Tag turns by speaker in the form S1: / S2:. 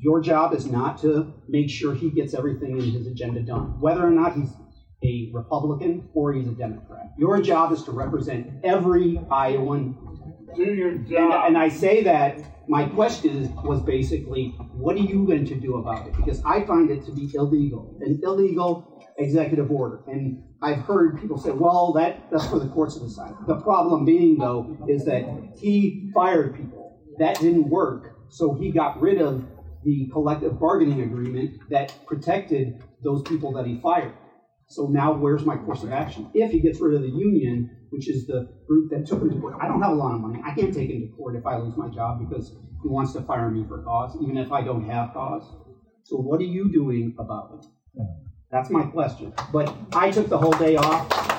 S1: Your job is not to make sure he gets everything in his agenda done, whether or not he's a Republican or he's a Democrat. Your job is to represent every Iowan.
S2: Do your job.
S1: And I say that, my question was basically, what are you going to do about it? Because I find it to be illegal, an illegal executive order. And I've heard people say, well, that's for the courts to decide. The problem being, though, is that he fired people. That didn't work, so he got rid of the collective bargaining agreement that protected those people that he fired. So now where's my course of action? If he gets rid of the union, which is the group that took him to court, I don't have a lot of money. I can't take him to court if I lose my job because he wants to fire me for cause, even if I don't have cause. So what are you doing about it? That's my question. But I took the whole day off.